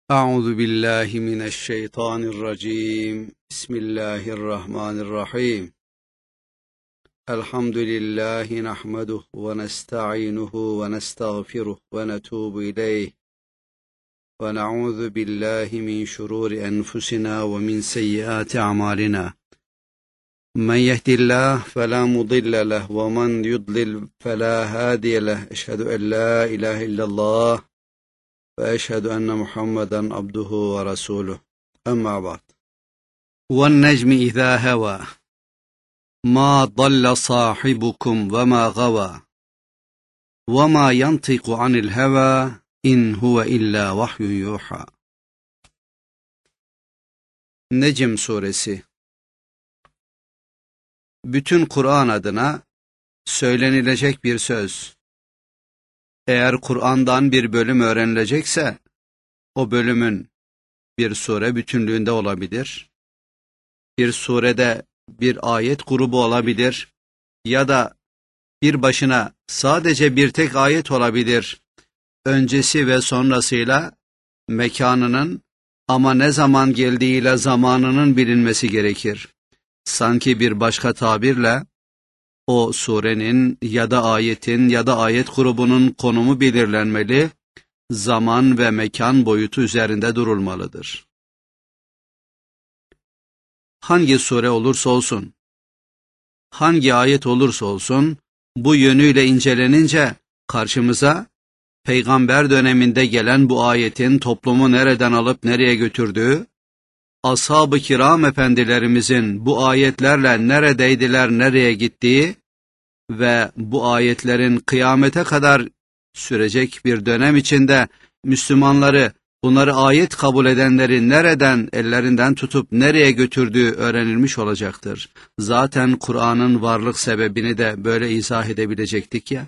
أعوذ بالله من الشيطان الرجيم. بسم الله الرحمن الرحيم. الحمد لله نحمده ونستعينه ونستغفره ونتوب إليه ونعوذ بالله من شرور أنفسنا ومن سيئات أعمالنا. من يهد الله فلا مضل له ومن يضلل فلا هادي له. أشهد أن لا إله إلا الله وأشهد أن محمدا عبده ورسوله. أما بعد. والنجم إذا هوى ما ضل صاحبكم وما غوى وما ينطق عن الهوى إن هو إلا وحي يوحى. Necm Suresi. Bütün Kur'an adına söylenilecek bir söz. Eğer Kur'an'dan bir bölüm öğrenilecekse, o bölümün bir sure bütünlüğünde olabilir, bir surede bir ayet grubu olabilir ya da bir başına sadece bir tek ayet olabilir. Öncesi ve sonrasıyla mekanının ama ne zaman geldiğiyle zamanının bilinmesi gerekir. Sanki bir başka tabirle, o surenin ya da ayetin ya da ayet grubunun konumu belirlenmeli, zaman ve mekan boyutu üzerinde durulmalıdır. Hangi sure olursa olsun, hangi ayet olursa olsun, bu yönüyle incelenince karşımıza peygamber döneminde gelen bu ayetin toplumu nereden alıp nereye götürdüğü, ashab-ı kiram efendilerimizin bu ayetlerle neredeydiler, nereye gittiği ve bu ayetlerin kıyamete kadar sürecek bir dönem içinde Müslümanları, bunları ayet kabul edenleri nereden, ellerinden tutup nereye götürdüğü öğrenilmiş olacaktır. Zaten Kur'an'ın varlık sebebini de böyle izah edebilecektik ya.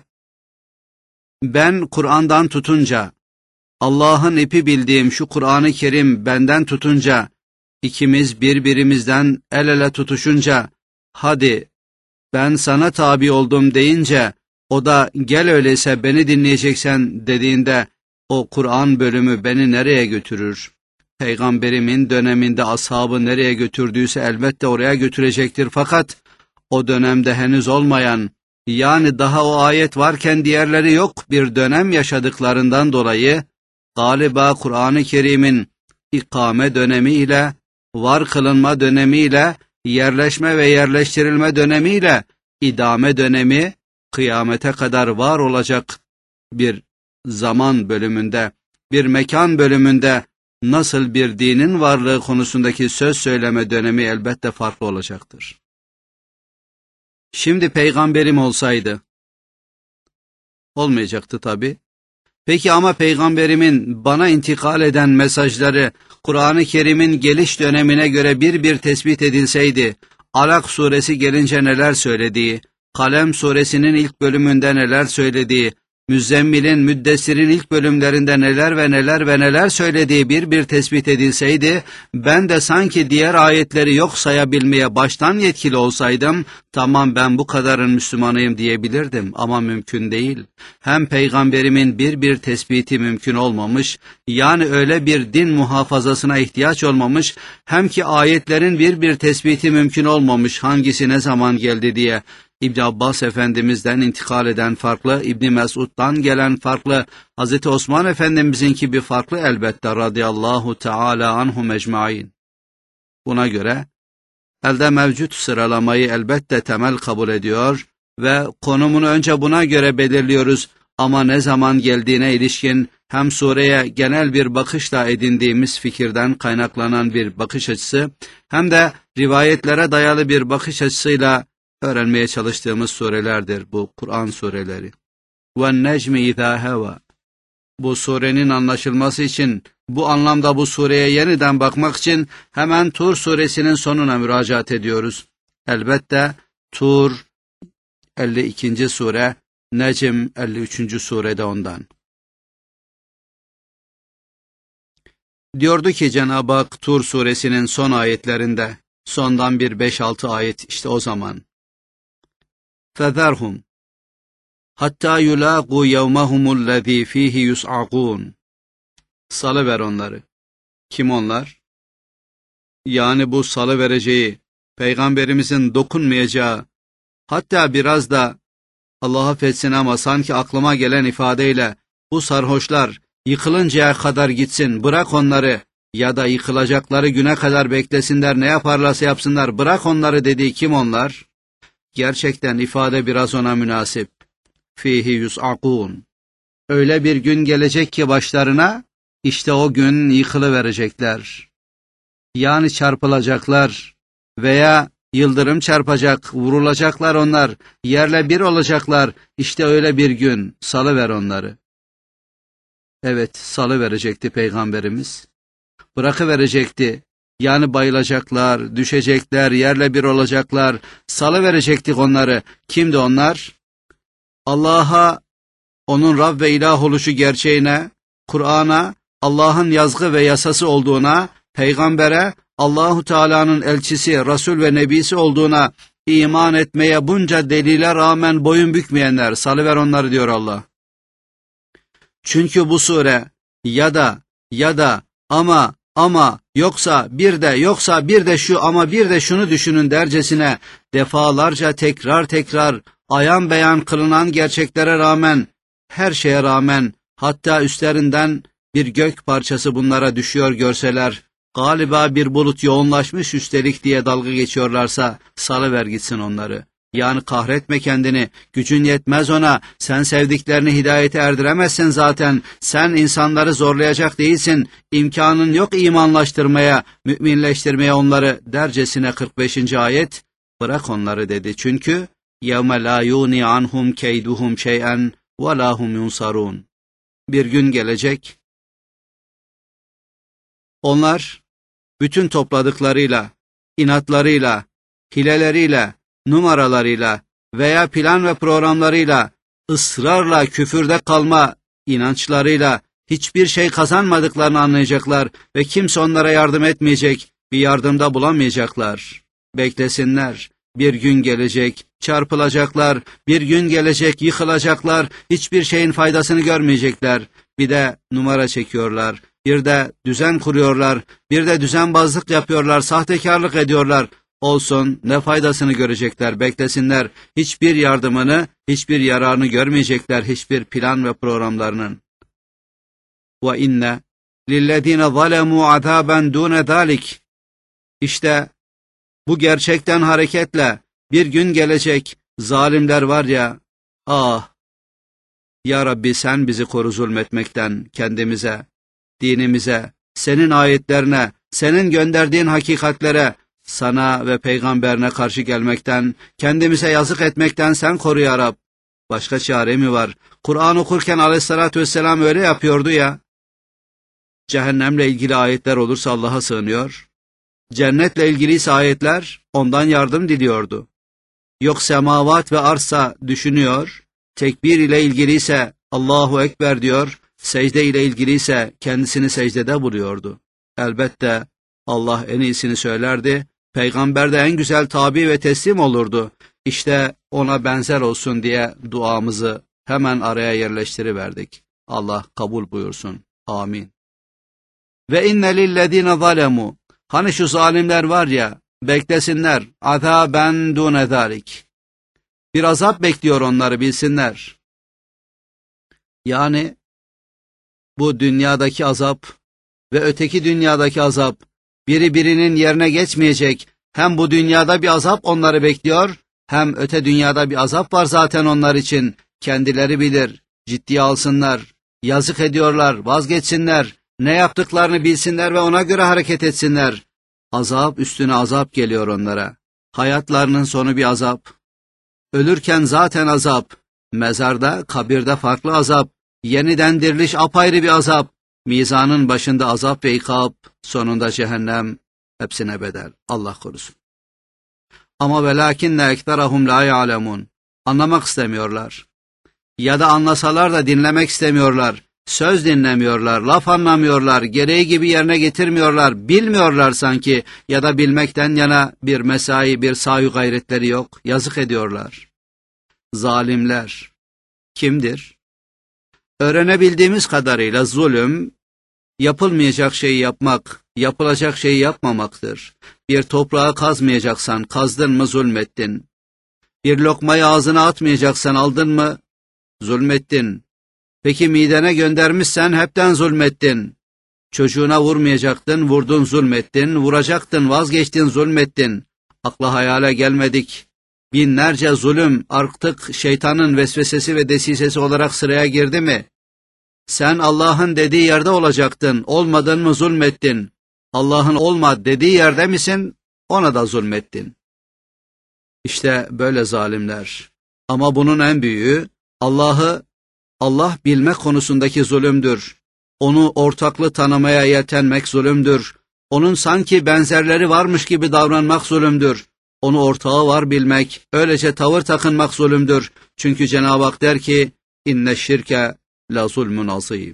Ben Kur'an'dan tutunca, Allah'ın ipi bildiğim şu Kur'an-ı Kerim benden tutunca, ikimiz birbirimizden el ele tutuşunca, hadi ben sana tabi oldum deyince, o da gel öyleyse beni dinleyeceksen dediğinde, o Kur'an bölümü beni nereye götürür? Peygamberimin döneminde ashabı nereye götürdüyse elbette oraya götürecektir. Fakat o dönemde henüz olmayan, yani daha o ayet varken diğerleri yok bir dönem yaşadıklarından dolayı, galiba Kur'an-ı Kerim'in ikame dönemiyle, var kılınma dönemiyle, yerleşme ve yerleştirilme dönemiyle, idame dönemi, kıyamete kadar var olacak bir zaman bölümünde, bir mekan bölümünde nasıl bir dinin varlığı konusundaki söz söyleme dönemi elbette farklı olacaktır. Şimdi peygamberim olsaydı, olmayacaktı tabi. Peki ama peygamberimin bana intikal eden mesajları Kur'an-ı Kerim'in geliş dönemine göre bir bir tespit edilseydi, Alak suresi gelince neler söylediği, Kalem suresinin ilk bölümünde neler söylediği, Müzzemmil'in, Müddessir'in ilk bölümlerinde neler ve neler ve neler söylediği bir bir tespit edilseydi, ben de sanki diğer ayetleri yok sayabilmeye baştan yetkili olsaydım, tamam ben bu kadarın Müslümanıyım diyebilirdim ama mümkün değil. Hem peygamberimin bir bir tespiti mümkün olmamış, yani öyle bir din muhafazasına ihtiyaç olmamış, hem ki ayetlerin bir bir tespiti mümkün olmamış, hangisi ne zaman geldi diye. İbn Abbas Efendimiz'den intikal eden farklı, İbn Mesud'dan gelen farklı, Hz. Osman Efendimiz'inki bir farklı elbette radıyallahu teala anhum ecmaîn. Buna göre elde mevcut sıralamayı elbette temel kabul ediyor ve konumunu önce buna göre belirliyoruz ama ne zaman geldiğine ilişkin hem sureye genel bir bakışla edindiğimiz fikirden kaynaklanan bir bakış açısı hem de rivayetlere dayalı bir bakış açısıyla öğrenmeye çalıştığımız surelerdir bu Kur'an sureleri. وَالنَّجْمِ اِذَا هَوَى. Bu surenin anlaşılması için, bu anlamda bu sureye yeniden bakmak için hemen Tur suresinin sonuna müracaat ediyoruz. Elbette Tur 52. sure, Necm 53. surede ondan. Diyordu ki Cenab-ı Hak Tur suresinin son ayetlerinde, sondan bir 5-6 ayet işte o zaman. فَذَرْهُمْ hatta yulaqu yevmahumul lezî fîhî yus'aqûn. Salıver onları. Kim onlar? Yani bu salıvereceği, Peygamberimizin dokunmayacağı, hatta biraz da Allah affetsin ama sanki aklıma gelen ifadeyle bu sarhoşlar yıkılıncaya kadar gitsin, bırak onları, ya da yıkılacakları güne kadar beklesinler, ne yaparlarsa yapsınlar, bırak onları dediği kim onlar? Gerçekten ifade biraz ona münasip. Fihi yus'akun. Öyle bir gün gelecek ki başlarına, işte o gün yıkılıverecekler. Yani çarpılacaklar veya yıldırım çarpacak, vurulacaklar onlar, yerle bir olacaklar, işte öyle bir gün, salıver onları. Evet, salıverecekti Peygamberimiz. Bırakıverecekti. Yani bayılacaklar, düşecekler, yerle bir olacaklar, salıverecektik onları. Kimdi onlar? Allah'a, onun Rab ve ilah oluşu gerçeğine, Kur'an'a, Allah'ın yazgı ve yasası olduğuna, Peygamber'e, Allahu Teala'nın elçisi, Resul ve Nebisi olduğuna iman etmeye bunca delile rağmen boyun bükmeyenler, salıver onları diyor Allah. Çünkü bu sure ya da ama yoksa bir de şu ama bir de şunu düşünün dercesine defalarca tekrar ayan beyan kılınan gerçeklere rağmen, her şeye rağmen, hatta üstlerinden bir gök parçası bunlara düşüyor görseler, galiba bir bulut yoğunlaşmış üstelik diye dalga geçiyorlarsa, salıver gitsin onları. Yani kahretme kendini, gücün yetmez ona, sen sevdiklerini hidayete erdiremezsin zaten, sen insanları zorlayacak değilsin, imkanın yok imanlaştırmaya, müminleştirmeye onları dercesine 45. ayet, bırak onları dedi çünkü, يَوْمَ لَا يُغْنِ عَنْهُمْ كَيْدُهُمْ شَيْئًا وَلَا هُمْ يُنْصَرُونَ. Bir gün gelecek, onlar bütün topladıklarıyla, inatlarıyla, hileleriyle, numaralarıyla veya plan ve programlarıyla, ısrarla küfürde kalma inançlarıyla hiçbir şey kazanmadıklarını anlayacaklar ve kimse onlara yardım etmeyecek, bir yardımda bulamayacaklar. Beklesinler, bir gün gelecek, çarpılacaklar, bir gün gelecek, yıkılacaklar, hiçbir şeyin faydasını görmeyecekler. Bir de numara çekiyorlar, bir de düzen kuruyorlar, bir de düzenbazlık yapıyorlar, sahtekarlık ediyorlar. Olsun, ne faydasını görecekler, beklesinler, hiçbir yardımını, hiçbir yararını görmeyecekler, hiçbir plan ve programlarının. وَاِنَّ لِلَّذ۪ينَ ظَلَمُوا عَذَابًا دُونَ ذَٰلِكِ. İşte bu gerçekten hareketle bir gün gelecek, zalimler var ya, ah! Ya Rabbi sen bizi koru zulmetmekten kendimize, dinimize, senin ayetlerine, senin gönderdiğin hakikatlere, sana ve peygamberine karşı gelmekten, kendimize yazık etmekten sen koru ya Rab. Başka çare mi var? Kur'an okurken aleyhissalatü vesselam öyle yapıyordu ya. Cehennemle ilgili ayetler olursa Allah'a sığınıyor. Cennetle ilgiliyse ayetler, ondan yardım diliyordu. Yok semavat ve arsa düşünüyor. Tekbir ile ilgiliyse Allahu Ekber diyor. Secde ile ilgiliyse kendisini secdede buluyordu. Elbette Allah en iyisini söylerdi. Peygamber de en güzel tabi ve teslim olurdu. İşte ona benzer olsun diye duamızı hemen araya yerleştiriverdik. Allah kabul buyursun. Amin. Ve inne lillezine zalemu. Hani şu zalimler var ya, beklesinler. Azaben dune zalik. Bir azap bekliyor onları, bilsinler. Yani bu dünyadaki azap ve öteki dünyadaki azap biri birinin yerine geçmeyecek. Hem bu dünyada bir azap onları bekliyor, hem öte dünyada bir azap var zaten onlar için. Kendileri bilir, ciddiye alsınlar, yazık ediyorlar, vazgeçsinler, ne yaptıklarını bilsinler ve ona göre hareket etsinler. Azap üstüne azap geliyor onlara. Hayatlarının sonu bir azap. Ölürken zaten azap. Mezarda, kabirde farklı azap. Yeniden diriliş apayrı bir azap. Mizanın başında azap ve ikab, sonunda cehennem, hepsine bedel. Allah korusun. Ama velakinne ekterahum la ya'lemun. Anlamak istemiyorlar. Ya da anlasalar da dinlemek istemiyorlar. Söz dinlemiyorlar, laf anlamıyorlar, gereği gibi yerine getirmiyorlar, bilmiyorlar sanki ya da bilmekten yana bir mesai, bir sahi gayretleri yok, yazık ediyorlar. Zalimler kimdir? Öğrenebildiğimiz kadarıyla zulüm, Yapılmayacak şeyi yapmak, yapılacak şeyi yapmamaktır. Bir toprağı kazmayacaksan kazdın mı zulmettin. Bir lokmayı ağzına atmayacaksan aldın mı zulmettin. Peki midene göndermişsen hepten zulmettin. Çocuğuna vurmayacaktın, vurdun zulmettin, vuracaktın, vazgeçtin zulmettin. Akla hayale gelmedik. Binlerce zulüm artık şeytanın vesvesesi ve desisesi olarak sıraya girdi mi? Sen Allah'ın dediği yerde olacaktın, olmadın mı zulmettin. Allah'ın olma dediği yerde misin, ona da zulmettin. İşte böyle zalimler. Ama bunun en büyüğü, Allah bilme konusundaki zulümdür. Onu ortaklı tanımaya yeltenmek zulümdür. Onun sanki benzerleri varmış gibi davranmak zulümdür. Onu ortağı var bilmek, öylece tavır takınmak zulümdür. Çünkü Cenab-ı Hak der ki, inne şirke la zulmun azim.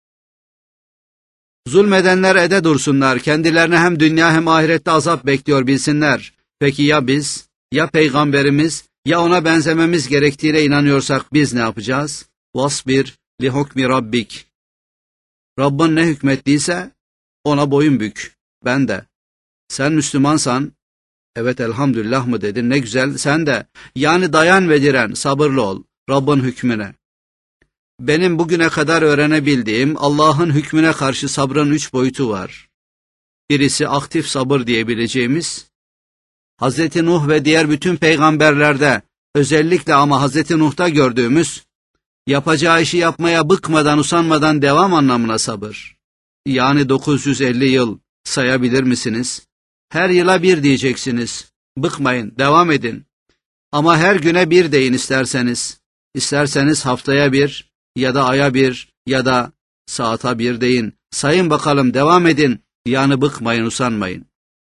Zulmedenler ede dursunlar, kendilerine hem dünya hem ahirette azap bekliyor bilsinler. Peki ya biz, ya peygamberimiz, ya ona benzememiz gerektiğine inanıyorsak biz ne yapacağız? Vasbir li hukmi rabbik. Rabbin ne hükmettiyse ona boyun bük. Ben de. Sen Müslümansan, evet elhamdülillah mı dedin, ne güzel, sen de. Yani dayan ve diren, sabırlı ol Rabbin hükmüne. Benim bugüne kadar öğrenebildiğim Allah'ın hükmüne karşı sabrın 3 boyutu var. Birisi aktif sabır diyebileceğimiz, Hz. Nuh ve diğer bütün peygamberlerde, özellikle ama Hz. Nuh'ta gördüğümüz, yapacağı işi yapmaya bıkmadan, usanmadan devam anlamına sabır. Yani 950 yıl sayabilir misiniz? Her yıla bir diyeceksiniz. Bıkmayın, devam edin. Ama her güne bir deyin isterseniz. İsterseniz haftaya bir, ya da aya bir, ya da saata bir deyin. Sayın bakalım, devam edin. Yani bıkmayın, usanmayın.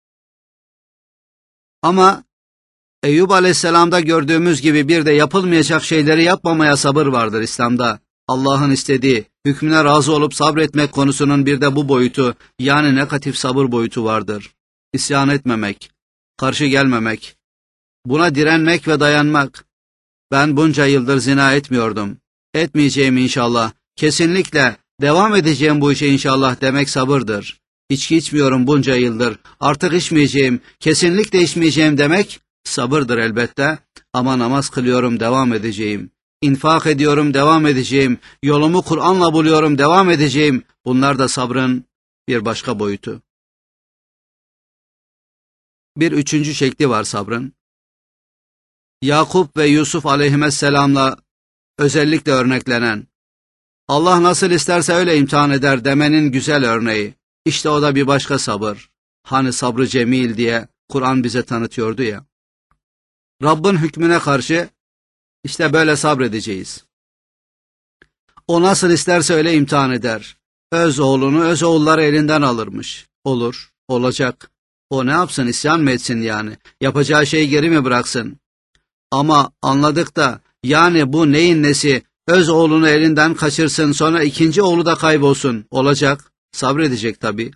Ama Eyüp Aleyhisselam'da gördüğümüz gibi bir de yapılmayacak şeyleri yapmamaya sabır vardır İslam'da. Allah'ın istediği, hükmüne razı olup sabretmek konusunun bir de bu boyutu, yani negatif sabır boyutu vardır. İsyan etmemek, karşı gelmemek, buna direnmek ve dayanmak. Ben bunca yıldır zina etmiyordum. Etmeyeceğim inşallah. Kesinlikle devam edeceğim bu işe inşallah demek sabırdır. İçki içmiyorum bunca yıldır. Artık içmeyeceğim, kesinlikle içmeyeceğim demek sabırdır elbette. Ama namaz kılıyorum, devam edeceğim. İnfak ediyorum, devam edeceğim. Yolumu Kur'an'la buluyorum, devam edeceğim. Bunlar da sabrın bir başka boyutu. Bir üçüncü şekli var sabrın. Yakup ve Yusuf aleyhisselamla özellikle örneklenen, Allah nasıl isterse öyle imtihan eder demenin güzel örneği. İşte o da bir başka sabır. Hani sabrı cemil diye Kur'an bize tanıtıyordu ya. Rabbin hükmüne karşı işte böyle sabredeceğiz. O nasıl isterse öyle imtihan eder. Öz oğlunu öz oğulları elinden alırmış. Olur, olacak. O ne yapsın, isyan mı etsin yani? Yapacağı şeyi geri mi bıraksın? Ama anladık da, yani bu neyin nesi? Öz oğlunu elinden kaçırsın, sonra ikinci oğlu da kaybolsun. Olacak. Sabredecek tabii.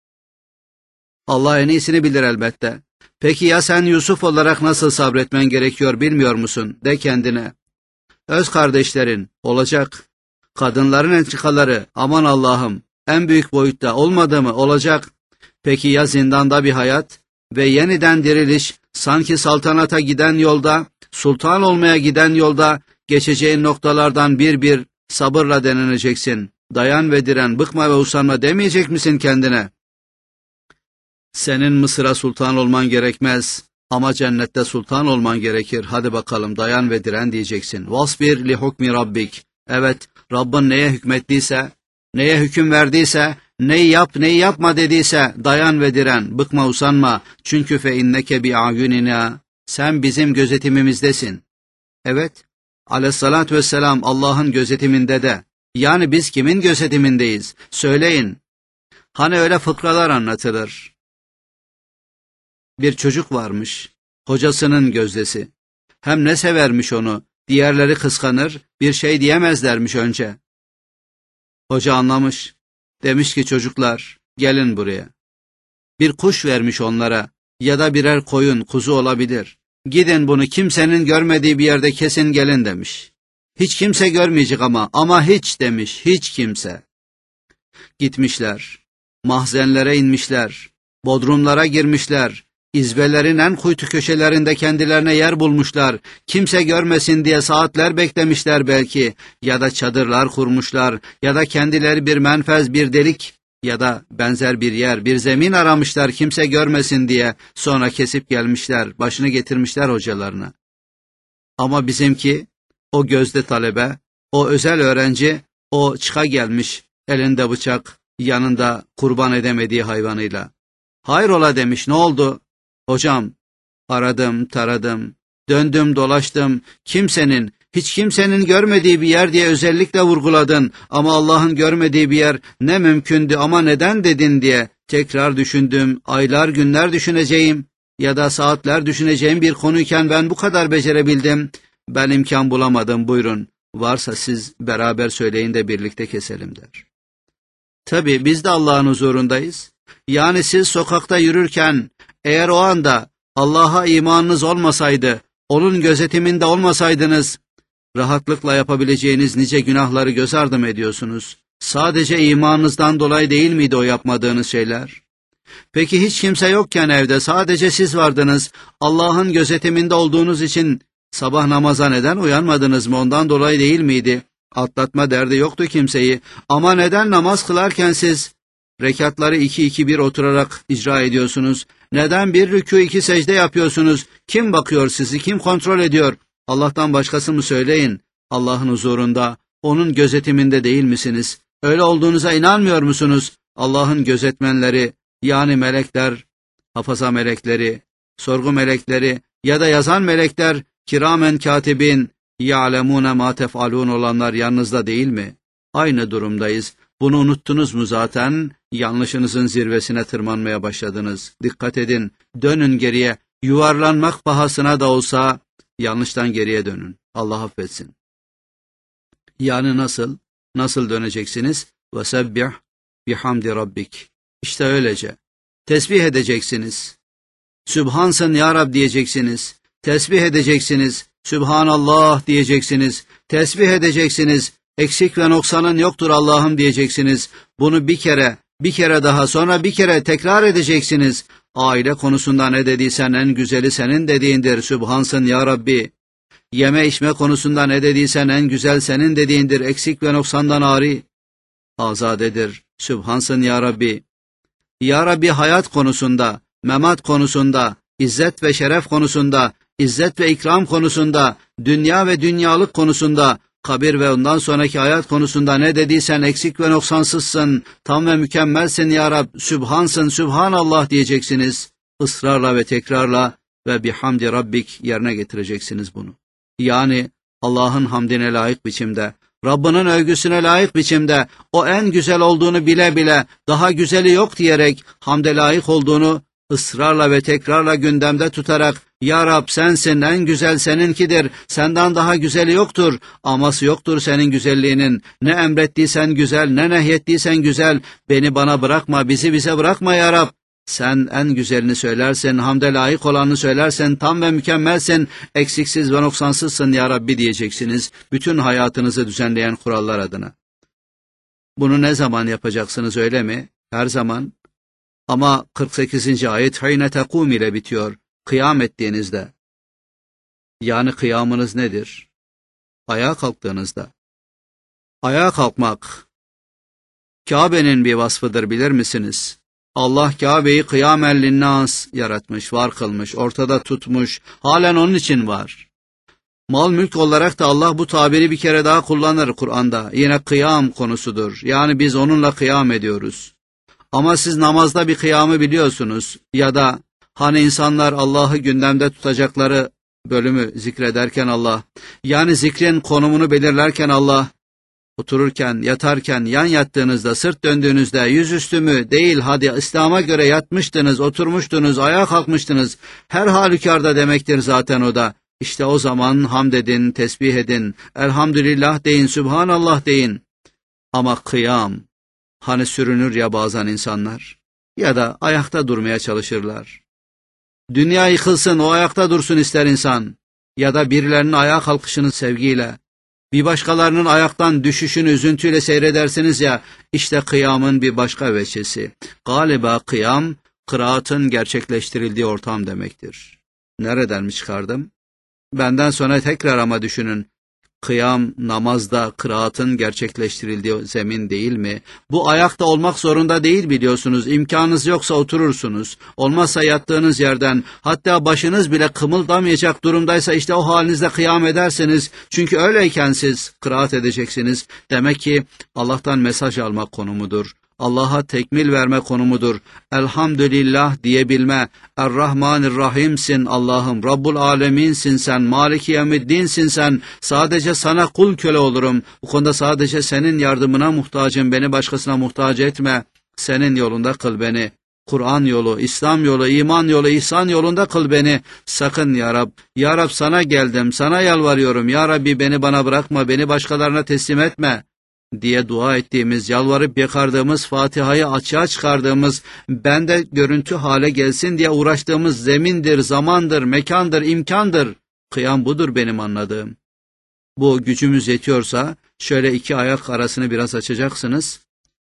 Allah en iyisini bilir elbette. Peki ya sen Yusuf olarak nasıl sabretmen gerekiyor bilmiyor musun? De kendine. Öz kardeşlerin olacak. Kadınların entrikaları, aman Allah'ım, en büyük boyutta olmadı mı? Olacak. Peki ya zindanda bir hayat ve yeniden diriliş, sanki saltanata giden yolda, sultan olmaya giden yolda geçeceğin noktalardan bir bir sabırla deneneceksin. Dayan ve diren, bıkma ve usanma demeyecek misin kendine? Senin Mısır'a sultan olman gerekmez ama cennette sultan olman gerekir. Hadi bakalım, dayan ve diren diyeceksin. Vasbir li hukmi rabbik. Evet, Rabbin neye hükmettiyse, neye hüküm verdiyse, neyi yap, neyi yapma dediyse dayan ve diren, bıkma usanma. Çünkü fe inneke bi ayunina. Sen bizim gözetimimizdesin. Evet, aleyhissalatü vesselam Allah'ın gözetiminde de. Yani biz kimin gözetimindeyiz? Söyleyin. Hani öyle fıkralar anlatılır. Bir çocuk varmış, hocasının gözdesi. Hem ne severmiş onu, diğerleri kıskanır, bir şey diyemezlermiş önce. Hoca anlamış, demiş ki çocuklar, gelin buraya. Bir kuş vermiş onlara, ya da birer koyun, kuzu olabilir. Gidin bunu kimsenin görmediği bir yerde kesin gelin demiş. Hiç kimse görmeyecek ama hiç demiş, hiç kimse. Gitmişler, mahzenlere inmişler, bodrumlara girmişler, izbelerin en kuytu köşelerinde kendilerine yer bulmuşlar, kimse görmesin diye saatler beklemişler belki, ya da çadırlar kurmuşlar, ya da kendileri bir menfez, bir delik ya da benzer bir yer, bir zemin aramışlar kimse görmesin diye, sonra kesip gelmişler, başını getirmişler hocalarına. Ama bizimki, o gözde talebe, o özel öğrenci, o çıka gelmiş, elinde bıçak, yanında kurban edemediği hayvanıyla. Hayrola demiş, ne oldu? Hocam, aradım, taradım, döndüm, dolaştım, hiç kimsenin görmediği bir yer diye özellikle vurguladın ama Allah'ın görmediği bir yer ne mümkündü ama neden dedin diye tekrar düşündüm, aylar günler düşüneceğim ya da saatler düşüneceğim bir konuyken ben bu kadar becerebildim, ben imkan bulamadım, buyurun, varsa siz beraber söyleyin de birlikte keselim der. Tabii biz de Allah'ın huzurundayız. Yani siz sokakta yürürken eğer o anda Allah'a imanınız olmasaydı, onun gözetiminde olmasaydınız, rahatlıkla yapabileceğiniz nice günahları göz ardı mı ediyorsunuz? Sadece imanınızdan dolayı değil miydi o yapmadığınız şeyler? Peki hiç kimse yokken evde sadece siz vardınız, Allah'ın gözetiminde olduğunuz için sabah namaza neden uyanmadınız mı? Ondan dolayı değil miydi? Atlatma derdi yoktu kimseyi. Ama neden namaz kılarken siz rekatları 2-2-1 oturarak icra ediyorsunuz? Neden bir rükû 2 secde yapıyorsunuz? Kim bakıyor sizi? Kim kontrol ediyor? Allah'tan başkası mı söyleyin? Allah'ın huzurunda, onun gözetiminde değil misiniz? Öyle olduğunuza inanmıyor musunuz? Allah'ın gözetmenleri, yani melekler, hafaza melekleri, sorgu melekleri ya da yazan melekler, kiramen katibin, ya'lemûne mâ tef'alûn olanlar yanınızda değil mi? Aynı durumdayız. Bunu unuttunuz mu zaten? Yanlışınızın zirvesine tırmanmaya başladınız. Dikkat edin, dönün geriye, yuvarlanmak pahasına da olsa yanlıştan geriye dönün. Allah affetsin. Yani nasıl? Nasıl döneceksiniz? وَسَبِّحْ بِحَمْدِ rabbik. İşte öylece. Tesbih edeceksiniz. Sübhansın ya Rab diyeceksiniz. Tesbih edeceksiniz. Sübhanallah diyeceksiniz. Tesbih edeceksiniz. Eksik ve noksanın yoktur Allah'ım diyeceksiniz. Bunu bir kere daha, sonra bir kere tekrar edeceksiniz. Aile konusunda ne dediysen en güzeli senin dediğindir. Sübhansın ya Rabbi. Yeme içme konusunda ne dediysen en güzel senin dediğindir. Eksik ve noksandan ari. Azadedir. Sübhansın ya Rabbi. Ya Rabbi hayat konusunda, memat konusunda, izzet ve şeref konusunda, izzet ve ikram konusunda, dünya ve dünyalık konusunda, kabir ve ondan sonraki hayat konusunda ne dediysen eksik ve noksansızsın, tam ve mükemmelsin ya Rab, Sübhansın, Sübhanallah diyeceksiniz. Israrla ve tekrarla ve bihamdi rabbik yerine getireceksiniz bunu. Yani Allah'ın hamdine layık biçimde, Rabbinin övgüsüne layık biçimde, o en güzel olduğunu bile bile, daha güzeli yok diyerek, hamde layık olduğunu ısrarla ve tekrarla gündemde tutarak, Ya Rab sensin, en güzel seninkidir, senden daha güzeli yoktur, aması yoktur senin güzelliğinin, ne emrettiysen güzel, ne nehyettiysen güzel, beni bana bırakma, bizi bize bırakma Ya Rab. Sen en güzelini söylersen, hamde layık olanını söylersen, tam ve mükemmelsin, eksiksiz ve noksansızsın ya Rabbi diyeceksiniz, bütün hayatınızı düzenleyen kurallar adına. Bunu ne zaman yapacaksınız öyle mi? Her zaman. Ama 48. ayet hayne tekum ile bitiyor, kıyam ettiğinizde. Yani kıyamınız nedir? Ayağa kalktığınızda. Ayağa kalkmak, Kabe'nin bir vasfıdır bilir misiniz? Allah Kabe'yi kıyamen linnâs yaratmış, var kılmış, ortada tutmuş, halen onun için var. Mal mülk olarak da Allah bu tabiri bir kere daha kullanır Kur'an'da. Yine kıyam konusudur. Yani biz onunla kıyam ediyoruz. Ama siz namazda bir kıyamı biliyorsunuz. Ya da hani insanlar Allah'ı gündemde tutacakları bölümü zikrederken Allah, yani zikrin konumunu belirlerken Allah, otururken, yatarken, yan yattığınızda, sırt döndüğünüzde, yüzüstü mü değil, hadi İslam'a göre yatmıştınız, oturmuştunuz, ayağa kalkmıştınız, her halükarda demektir zaten o da. İşte o zaman hamd edin, tesbih edin, elhamdülillah deyin, Sübhanallah deyin. Ama kıyam, hani sürünür ya bazen insanlar, ya da ayakta durmaya çalışırlar. Dünya yıkılsın, o ayakta dursun ister insan, ya da birilerinin ayağa kalkışını sevgiyle, Bir başkalarının ayaktan düşüşünü üzüntüyle seyredersiniz ya, işte kıyamın bir başka veçesi. Galiba kıyam, kıraatın gerçekleştirildiği ortam demektir. Nereden mi çıkardım? Benden sonra tekrar ama düşünün. Kıyam, namazda kıraatın gerçekleştirildiği zemin değil mi? Bu ayakta olmak zorunda değil biliyorsunuz. İmkanınız yoksa oturursunuz. Olmazsa yattığınız yerden, hatta başınız bile kımıldamayacak durumdaysa işte o halinizde kıyam edersiniz. Çünkü öyleyken siz kıraat edeceksiniz. Demek ki Allah'tan mesaj almak konumudur. Allah'a tekmil verme konumudur. Elhamdülillah diyebilme. Errahmanirrahimsin Allah'ım. Rabbul aleminsin sen. Maliki yevmiddinsin sen. Sadece sana kul köle olurum. Bu konuda sadece senin yardımına muhtacım. Beni başkasına muhtaç etme. Senin yolunda kıl beni. Kur'an yolu, İslam yolu, iman yolu, ihsan yolunda kıl beni. Sakın ya Rab. Ya Rab sana geldim. Sana yalvarıyorum. Ya Rabbi beni bana bırakma. Beni başkalarına teslim etme diye dua ettiğimiz, yalvarıp yakardığımız, Fatiha'yı açığa çıkardığımız, bende görüntü hale gelsin diye uğraştığımız zemindir, zamandır, mekandır, imkandır. Kıyam budur benim anladığım. Bu gücümüz yetiyorsa şöyle iki ayak arasını biraz açacaksınız.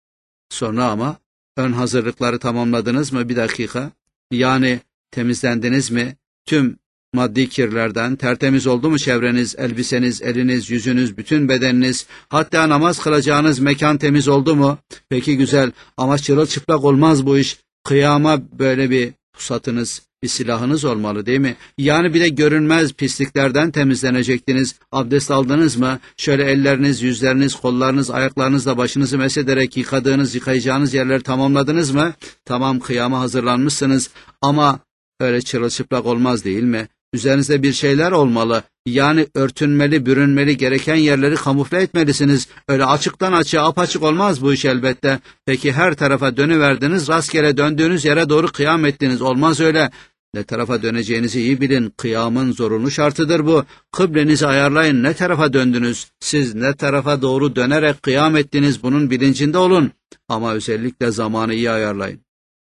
Sonra ama ön hazırlıkları tamamladınız mı? Bir dakika. Yani temizlendiniz mi? Tüm maddi kirlerden tertemiz oldu mu çevreniz, elbiseniz, eliniz, yüzünüz, bütün bedeniniz, hatta namaz kılacağınız mekan temiz oldu mu? Peki güzel, ama çırılçıplak olmaz bu iş. Kıyama böyle bir pusatınız, bir silahınız olmalı değil mi? Yani bir de görünmez pisliklerden temizlenecektiniz. Abdest aldınız mı? Şöyle elleriniz, yüzleriniz, kollarınız, ayaklarınızla başınızı mesederek yıkadığınız, yıkayacağınız yerleri tamamladınız mı? Tamam, kıyama hazırlanmışsınız ama öyle çırılçıplak olmaz değil mi? Üzerinizde bir şeyler olmalı. Yani örtünmeli, bürünmeli, gereken yerleri kamufle etmelisiniz. Öyle açıktan açığa apaçık olmaz bu iş elbette. Peki her tarafa dönüverdiniz, rastgele döndüğünüz yere doğru kıyam ettiniz. Olmaz öyle. Ne tarafa döneceğinizi iyi bilin. Kıyamın zorunlu şartıdır bu. Kıblenizi ayarlayın. Ne tarafa döndünüz? Siz ne tarafa doğru dönerek kıyam ettiniz? Bunun bilincinde olun. Ama özellikle zamanı iyi ayarlayın.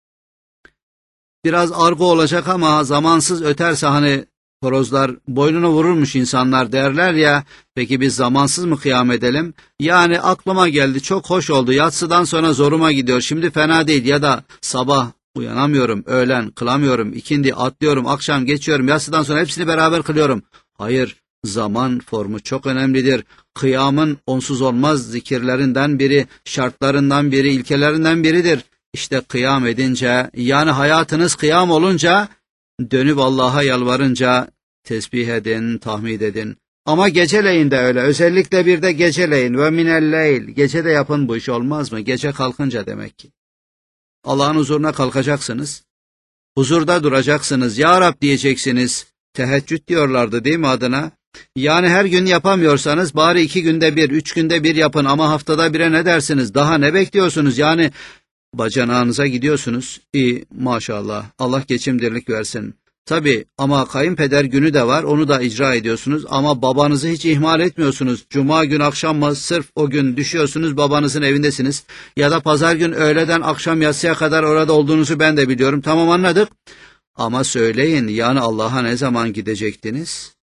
Biraz argo olacak ama zamansız öterse hani horozlar boynunu vururmuş insanlar derler ya, peki biz zamansız mı kıyam edelim? Yani aklıma geldi, çok hoş oldu, yatsıdan sonra zoruma gidiyor, şimdi fena değil, ya da sabah uyanamıyorum, öğlen kılamıyorum, ikindi atlıyorum, akşam geçiyorum, yatsıdan sonra hepsini beraber kılıyorum. Hayır, zaman formu çok önemlidir. Kıyamın onsuz olmaz zikirlerinden biri, şartlarından biri, ilkelerinden biridir. İşte kıyam edince, yani hayatınız kıyam olunca, dönüp Allah'a yalvarınca tesbih edin, tahmid edin. Ama geceleyin de öyle, özellikle bir de geceleyin. Ve minelleyl, gece de yapın, bu iş olmaz mı? Gece kalkınca demek ki. Allah'ın huzuruna kalkacaksınız. Huzurda duracaksınız. Ya Rab diyeceksiniz. Teheccüd diyorlardı değil mi adına? Yani her gün yapamıyorsanız bari 2 günde bir, 3 günde bir yapın, ama haftada bire ne dersiniz? Daha ne bekliyorsunuz? Yani bacanağınıza gidiyorsunuz. İyi, maşallah. Allah geçimdirlik versin. Tabii, ama kayınpeder günü de var, onu da icra ediyorsunuz, ama babanızı hiç ihmal etmiyorsunuz. Cuma gün akşam mı sırf o gün düşüyorsunuz, babanızın evindesiniz. Ya da pazar gün öğleden akşam yatsıya kadar orada olduğunuzu ben de biliyorum. Tamam, anladık. Ama söyleyin, yani Allah'a ne zaman gidecektiniz?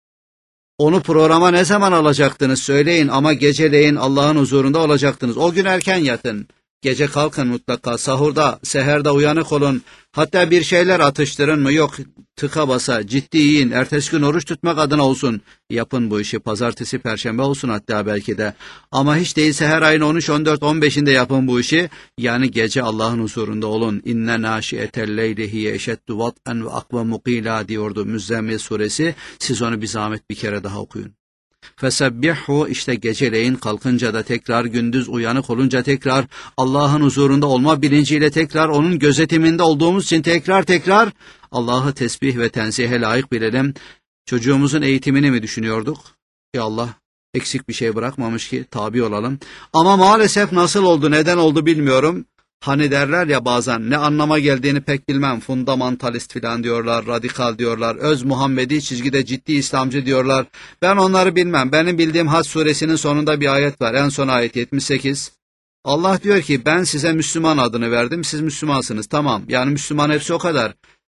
Onu programa ne zaman alacaktınız söyleyin, ama geceleyin Allah'ın huzurunda olacaktınız. O gün erken yatın. Gece kalkın mutlaka, sahurda, seherde uyanık olun. Hatta bir şeyler atıştırın mı? Yok, tıka basa, ciddi yiyin. Ertesi gün oruç tutmak adına olsun. Yapın bu işi, pazartesi, perşembe olsun hatta belki de. Ama hiç değilse her ayın 13, 14, 15'inde yapın bu işi. Yani gece Allah'ın huzurunda olun. İnne nâşiyetel leyli hiye eşeddu vat'en ve akvamu qîlâ diyordu Müzzemmil suresi. Siz onu bir zahmet bir kere daha okuyun. Fesebbihu, işte geceleyin kalkınca da tekrar, gündüz uyanık olunca tekrar, Allah'ın huzurunda olma bilinciyle tekrar, onun gözetiminde olduğumuz için tekrar Allah'ı tesbih ve tenzihe layık bilelim. Çocuğumuzun eğitimini mi düşünüyorduk? Ya Allah eksik bir şey bırakmamış ki tabi olalım. Ama maalesef nasıl oldu, neden oldu bilmiyorum. Hani derler ya bazen, ne anlama geldiğini pek bilmem, fundamentalist filan diyorlar, radikal diyorlar, öz Muhammedi çizgide ciddi İslamcı diyorlar. Ben onları bilmem. Benim bildiğim Hac suresinin sonunda bir ayet var, en son ayet 78. Allah diyor ki, ben size Müslüman adını verdim, siz Müslümansınız, tamam. Yani Müslüman hepsi o kadar.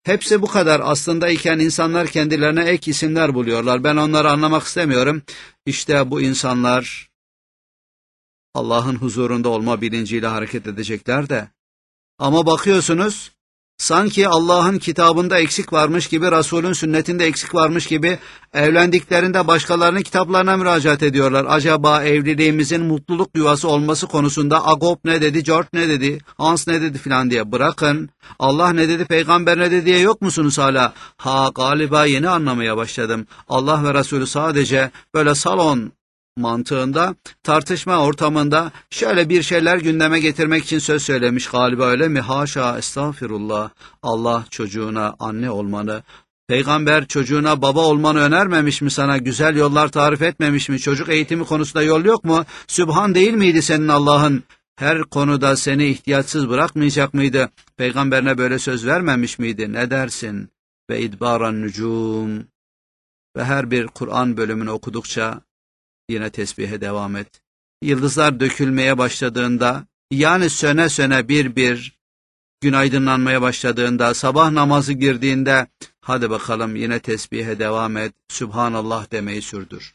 Hepsi bu kadar aslında iken insanlar kendilerine ek isimler buluyorlar. Ben onları anlamak istemiyorum. İşte bu insanlar Allah'ın huzurunda olma bilinciyle hareket edecekler de. Ama bakıyorsunuz, sanki Allah'ın kitabında eksik varmış gibi, Resul'ün sünnetinde eksik varmış gibi evlendiklerinde başkalarının kitaplarına müracaat ediyorlar. Acaba evliliğimizin mutluluk yuvası olması konusunda Agop ne dedi, George ne dedi, Hans ne dedi filan diye bırakın. Allah ne dedi, peygamber ne dedi diye yok musunuz hala? Galiba yeni anlamaya başladım. Allah ve Resulü sadece böyle salon mantığında, tartışma ortamında şöyle bir şeyler gündeme getirmek için söz söylemiş galiba, öyle mi? Haşa, estağfirullah. Allah çocuğuna anne olmanı, peygamber çocuğuna baba olmanı önermemiş mi sana? Güzel yollar tarif etmemiş mi? Çocuk eğitimi konusunda yol yok mu? Sübhan değil miydi senin Allah'ın? Her konuda seni ihtiyaçsız bırakmayacak mıydı? Peygamberine böyle söz vermemiş miydi? Ne dersin? Ve idbaran nücum. Ve her bir Kur'an bölümünü okudukça yine tesbihe devam et. Yıldızlar dökülmeye başladığında, yani söne söne bir bir gün aydınlanmaya başladığında, sabah namazı girdiğinde, hadi bakalım yine tesbihe devam et. Sübhanallah demeyi sürdür.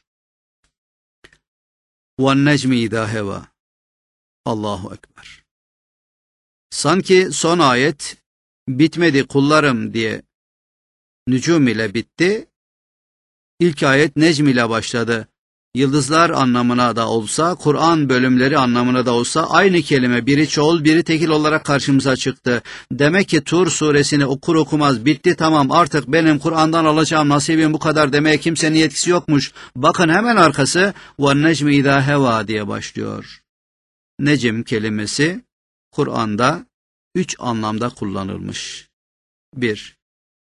وَالنَّجْمِ اِذَا هَوَى. Allahu Ekber. Sanki son ayet bitmedi kullarım diye nücum ile bitti. İlk ayet necm ile başladı. Yıldızlar anlamına da olsa, Kur'an bölümleri anlamına da olsa aynı kelime, biri çoğul biri tekil olarak karşımıza çıktı. Demek ki Tur suresini okur okumaz bitti, tamam artık benim Kur'an'dan alacağım nasibim bu kadar demeye kimsenin yetkisi yokmuş. Bakın hemen arkası وَالنَّجْمِ اِذَا هَوَى diye başlıyor. Necm kelimesi Kur'an'da 3 anlamda kullanılmış. 1.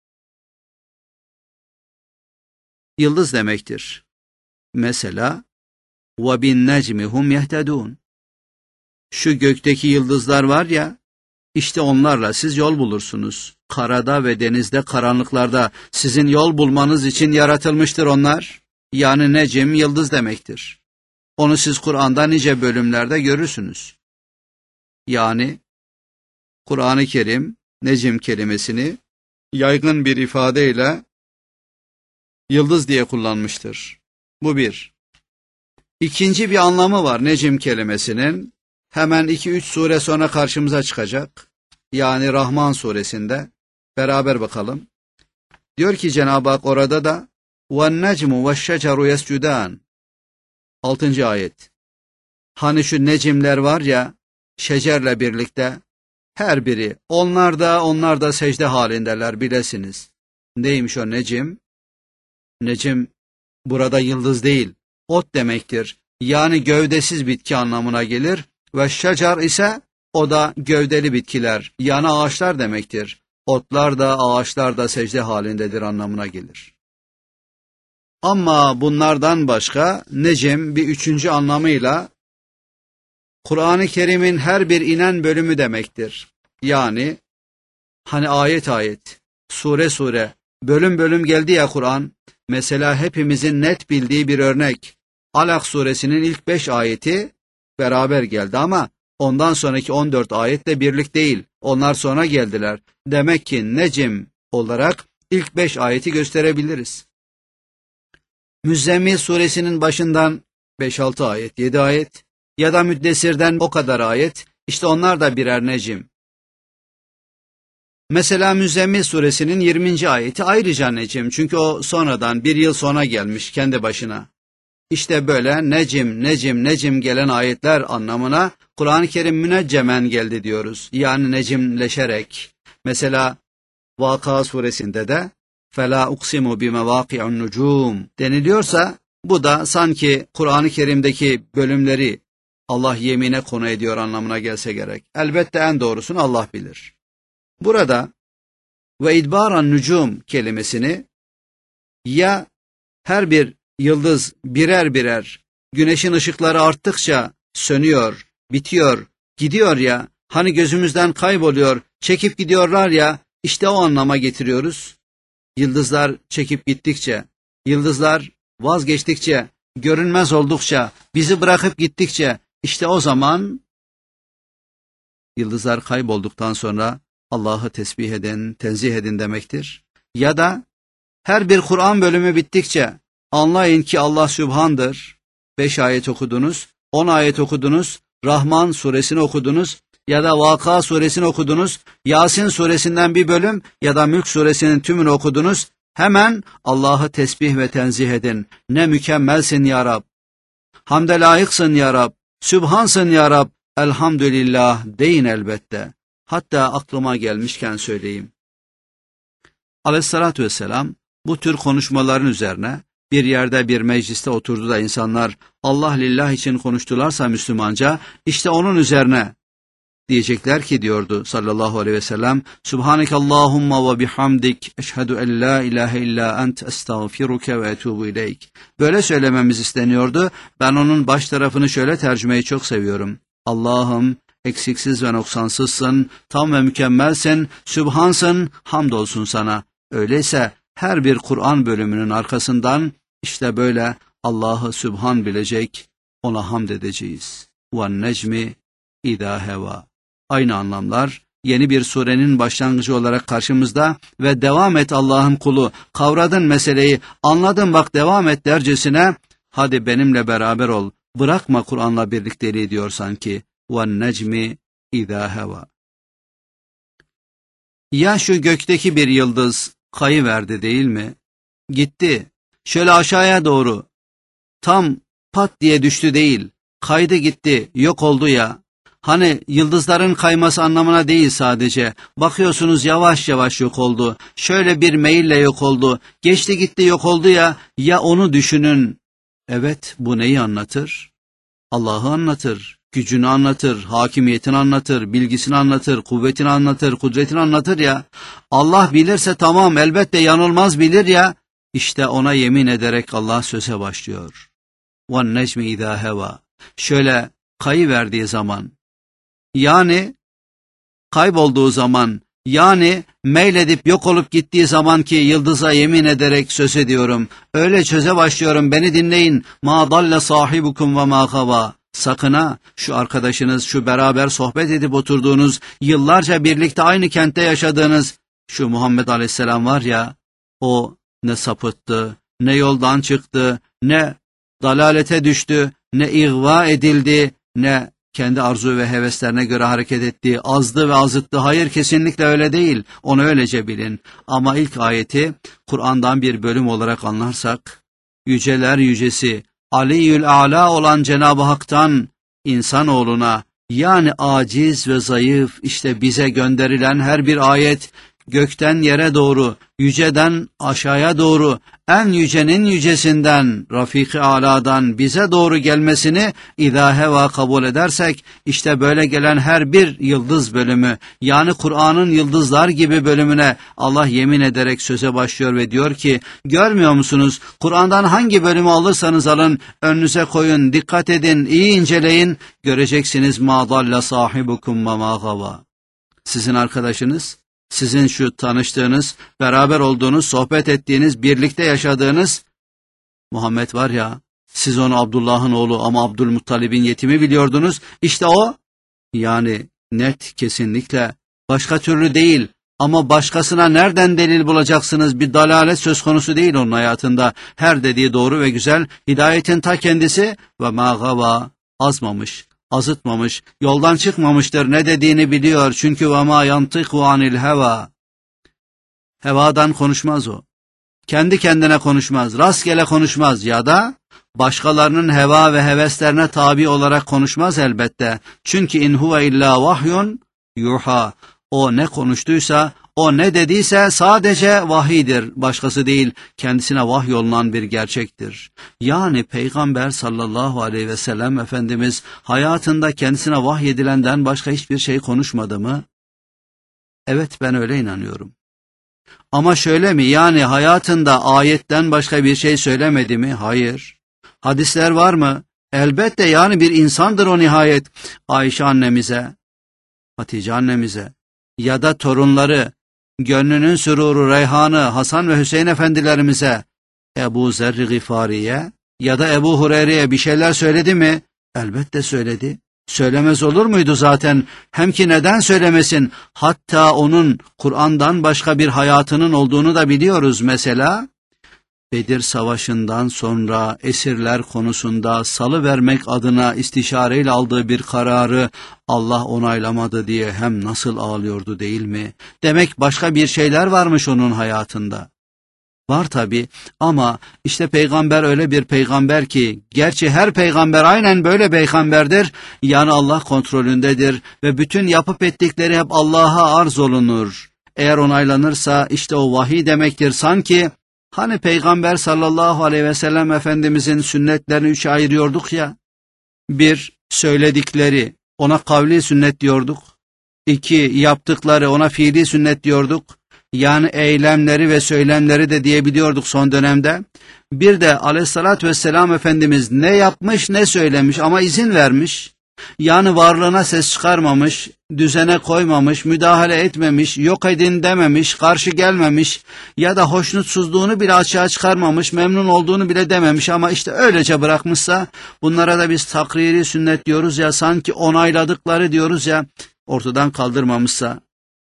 Yıldız demektir. Mesela وَبِالنَّجْمِ هُمْ يَهْتَدُونَ. Şu gökteki yıldızlar var ya, işte onlarla siz yol bulursunuz. Karada ve denizde, karanlıklarda sizin yol bulmanız için yaratılmıştır onlar. Yani necm yıldız demektir. Onu siz Kur'an'da nice bölümlerde görürsünüz. Yani Kur'an-ı Kerim necm kelimesini yaygın bir ifadeyle yıldız diye kullanmıştır. Bu bir. İkinci bir anlamı var necm kelimesinin. Hemen 2-3 sure sonra karşımıza çıkacak. Yani Rahman suresinde. Beraber bakalım. Diyor ki Cenab-ı Hak orada da وَالنَّجْمُ وَالشَّجَرُ يَسْجُدَانِ. 6. ayet. Hani şu necimler var ya, şecerle birlikte, her biri, onlar da secde halindeler bilesiniz. Neymiş o necim? Necim burada yıldız değil, ot demektir. Yani gövdesiz bitki anlamına gelir ve şecer ise o da gövdeli bitkiler, yani ağaçlar demektir. Otlar da ağaçlar da secde halindedir anlamına gelir. Ama bunlardan başka necim bir üçüncü anlamıyla Kur'an-ı Kerim'in her bir inen bölümü demektir. Yani hani ayet ayet, sure sure, bölüm bölüm geldi ya Kur'an. Mesela hepimizin net bildiği bir örnek. Alak suresinin ilk 5 ayeti beraber geldi ama ondan sonraki 14 ayetle birlik değil. Onlar sonra geldiler. Demek ki necim olarak ilk 5 ayeti gösterebiliriz. Müzzemmil suresinin başından 5-6 ayet, 7 ayet ya da Müddessir'den o kadar ayet, işte onlar da birer necim. Mesela Müzzemmil suresinin 20. ayeti ayrıca necim, çünkü o sonradan bir yıl sonra gelmiş kendi başına. İşte böyle necim gelen ayetler anlamına Kur'an-ı Kerim müneccemen geldi diyoruz. Yani necimleşerek. Mesela Vaka suresinde de فَلَا اُقْسِمُ بِمَوَاقِعُ النُّجُومِ deniliyorsa, bu da sanki Kur'an-ı Kerim'deki bölümleri Allah yemine konu ediyor anlamına gelse gerek. Elbette en doğrusunu Allah bilir. Burada ve idbaran nücum kelimesini ya her bir yıldız birer birer güneşin ışıkları arttıkça sönüyor, bitiyor, gidiyor ya, hani gözümüzden kayboluyor, çekip gidiyorlar ya, işte o anlama getiriyoruz. Yıldızlar çekip gittikçe, yıldızlar vazgeçtikçe, görünmez oldukça, bizi bırakıp gittikçe, işte o zaman yıldızlar kaybolduktan sonra Allah'ı tesbih edin, tenzih edin demektir. Ya da her bir Kur'an bölümü bittikçe anlayın ki Allah Sübhan'dır. 5 ayet okudunuz, 10 ayet okudunuz, Rahman suresini okudunuz ya da Vaka suresini okudunuz, Yasin suresinden bir bölüm ya da Mülk suresinin tümünü okudunuz. Hemen Allah'ı tesbih ve tenzih edin. Ne mükemmelsin ya Rab. Hamde layıksın ya Rab. Sübhansın ya Rab. Elhamdülillah deyin elbette. Hatta aklıma gelmişken söyleyeyim. Aleyhissalatü vesselam bu tür konuşmaların üzerine bir yerde bir mecliste oturdu da insanlar Allah lillah için konuştularsa Müslümanca, işte onun üzerine diyecekler ki diyordu sallallahu aleyhi ve sellem, Subhanekallahumma ve bihamdik eşhedü en la ilahe illa ent estağfiruke ve etubu ileyk. Böyle söylememiz isteniyordu. Ben onun baş tarafını şöyle tercümeyi çok seviyorum. Allah'ım eksiksiz ve noksansızsın, tam ve mükemmelsin, sübhansın, hamdolsun sana. Öyleyse her bir Kur'an bölümünün arkasından işte böyle Allah'ı sübhan bilecek, ona hamd edeceğiz. وَالنَّجْمِ اِذَا هَوَى. Aynı anlamlar yeni bir surenin başlangıcı olarak karşımızda ve devam et Allah'ın kulu, kavradın meseleyi, anladın bak devam et dercesine, hadi benimle beraber ol, bırakma Kur'an'la birlikteliği diyor sanki. وَالنَّجْمِ اِذَا هَوَى. Ya şu gökteki bir yıldız kayıverdi değil mi? Gitti. Şöyle aşağıya doğru. Tam pat diye düştü değil. Kaydı gitti, yok oldu ya. Hani yıldızların kayması anlamına değil sadece. Bakıyorsunuz yavaş yavaş yok oldu. Şöyle bir meyille yok oldu. Geçti gitti yok oldu ya. Ya onu düşünün. Evet, bu neyi anlatır? Allah'ı anlatır. Gücünü anlatır, hakimiyetini anlatır, bilgisini anlatır, kuvvetini anlatır, kudretini anlatır ya. Allah bilirse tamam, elbette yanılmaz bilir ya. İşte ona yemin ederek Allah söze başlıyor. وَالنَّجْمِ اِذَا هَوَى. Şöyle kayıverdiği zaman, yani kaybolduğu zaman, yani meyledip yok olup gittiği zaman ki yıldıza yemin ederek söz ediyorum. Öyle söze başlıyorum, beni dinleyin. مَا ضَلَّ صَاحِبُكُمْ وَمَا غَوَى. Sakın ha, şu arkadaşınız, şu beraber sohbet edip oturduğunuz, yıllarca birlikte aynı kentte yaşadığınız şu Muhammed Aleyhisselam var ya, o ne sapıttı, ne yoldan çıktı, ne dalalete düştü, ne ihva edildi, ne kendi arzu ve heveslerine göre hareket etti, azdı ve azıttı. Hayır, kesinlikle öyle değil. Onu öylece bilin. Ama ilk ayeti Kur'an'dan bir bölüm olarak anlarsak, yüceler yücesi, Aliyyül Âlâ olan Cenab-ı Hak'tan insanoğluna, yani aciz ve zayıf, işte bize gönderilen her bir ayet, gökten yere doğru, yüceden aşağıya doğru, en yücenin yücesinden, Rafik-i Alâ'dan bize doğru gelmesini İzâ hevâ kabul edersek, işte böyle gelen her bir yıldız bölümü, yani Kur'an'ın yıldızlar gibi bölümüne Allah yemin ederek söze başlıyor ve diyor ki, görmüyor musunuz? Kur'an'dan hangi bölümü alırsanız alın, önünüze koyun, dikkat edin, iyi inceleyin, göreceksiniz mâ dalla sahibukum ve mâ gavâ. Sizin arkadaşınız, sizin şu tanıştığınız, beraber olduğunuz, sohbet ettiğiniz, birlikte yaşadığınız Muhammed var ya, siz onu Abdullah'ın oğlu ama Abdülmuttalib'in yetimi biliyordunuz. İşte o, yani net, kesinlikle, başka türlü değil. Ama başkasına nereden delil bulacaksınız? Bir dalalet söz konusu değil onun hayatında. Her dediği doğru ve güzel, hidayetin ta kendisi ve mâ gavâ, azmamış, azıtmamış, yoldan çıkmamıştır, ne dediğini biliyor. Çünkü وَمَا يَنْطِقُ عَنِ الْهَوَى. Hevadan konuşmaz o. Kendi kendine konuşmaz, rastgele konuşmaz ya da başkalarının heva ve heveslerine tabi olarak konuşmaz elbette. Çünkü in huve illa vahyun yuha. O ne konuştuysa, o ne dediyse sadece vahidir, başkası değil, kendisine vahyolunan bir gerçektir. Yani Peygamber sallallahu aleyhi ve sellem Efendimiz hayatında kendisine vahyedilenden başka hiçbir şey konuşmadı mı? Evet, ben öyle inanıyorum. Ama şöyle mi, yani hayatında ayetten başka bir şey söylemedi mi? Hayır. Hadisler var mı? Elbette, yani bir insandır o nihayet. Ayşe annemize, Hatice annemize ya da torunları, gönlünün süruru, reyhanı, Hasan ve Hüseyin efendilerimize, Ebu Zer-i Gıfari'ye ya da Ebu Hureyre'ye bir şeyler söyledi mi? Elbette söyledi. Söylemez olur muydu zaten? Hem ki neden söylemesin? Hatta onun Kur'an'dan başka bir hayatının olduğunu da biliyoruz mesela. Bedir Savaşı'ndan sonra esirler konusunda salıvermek adına istişareyle aldığı bir kararı Allah onaylamadı diye hem nasıl ağlıyordu değil mi? Demek başka bir şeyler varmış onun hayatında. Var tabii ama işte peygamber öyle bir peygamber ki, gerçi her peygamber aynen böyle peygamberdir, yani Allah kontrolündedir ve bütün yapıp ettikleri hep Allah'a arz olunur. Eğer onaylanırsa işte o vahiy demektir. Sanki hani peygamber sallallahu aleyhi ve sellem Efendimizin sünnetlerini üçe ayırıyorduk ya. Bir, söyledikleri, ona kavli sünnet diyorduk. İki, yaptıkları, ona fiili sünnet diyorduk. Yani eylemleri ve söylemleri de diyebiliyorduk son dönemde. Bir de aleyhissalatü vesselam Efendimiz ne yapmış ne söylemiş ama izin vermiş. Yani varlığına ses çıkarmamış, düzene koymamış, müdahale etmemiş, yok edin dememiş, karşı gelmemiş ya da hoşnutsuzluğunu bile açığa çıkarmamış, memnun olduğunu bile dememiş ama işte öylece bırakmışsa, bunlara da biz takriri sünnet diyoruz ya, sanki onayladıkları diyoruz ya, ortadan kaldırmamışsa.